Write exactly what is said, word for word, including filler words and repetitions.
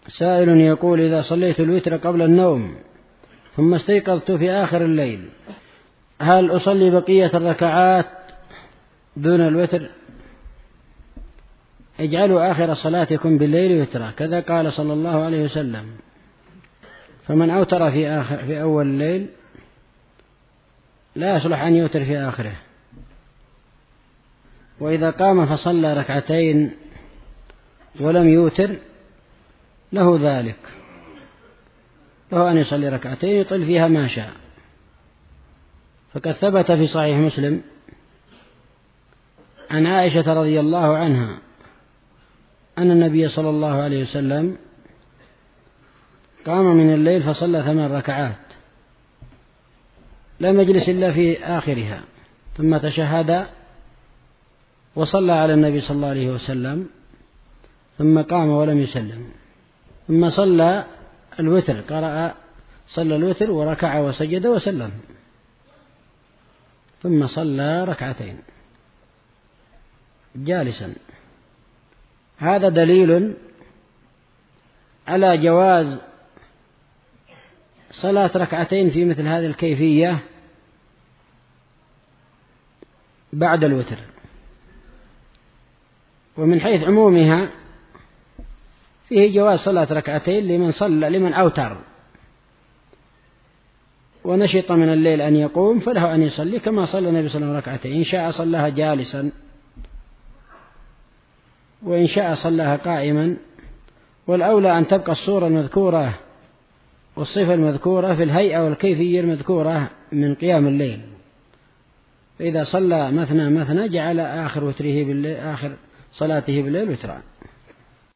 سائل يقول: إذا صليت الوتر قبل النوم ثم استيقظت في آخر الليل، هل أصلي بقية الركعات دون الوتر؟ اجعلوا آخر صلاتكم بالليل وترا، كذا قال صلى الله عليه وسلم. فمن أوتر في, آخر في أول الليل لا يصلح أن يوتر في آخره. وإذا قام فصلى ركعتين ولم يوتر له ذلك، له أن يصلي ركعتين يطل فيها ما شاء. فقد ثبت في صحيح مسلم عن عائشة رضي الله عنها أن النبي صلى الله عليه وسلم قام من الليل فصلى ثمان ركعات، لم يجلس إلا في آخرها، ثم تشهد وصلى على النبي صلى الله عليه وسلم، ثم قام ولم يسلم، ثم صلى الوتر، قرأ صلى الوتر وركع وسجد وسلم، ثم صلى ركعتين جالسا. هذا دليل على جواز صلاة ركعتين في مثل هذه الكيفية بعد الوتر. ومن حيث عمومها فيه جواز صلاة ركعتين لمن صلى لمن أوتر ونشط من الليل أن يقوم، فله أن يصلي كما صلى النبي صلى الله عليه وسلم ركعتين، إن شاء صلاها جالسا وإن شاء صلاها قائما. والأولى أن تبقى الصورة المذكورة والصفة المذكورة في الهيئة والكيفية المذكورة من قيام الليل. فإذا صلى مثنى مثنى جعل آخر وتره بالليل، آخر صلاته بالليل وترا.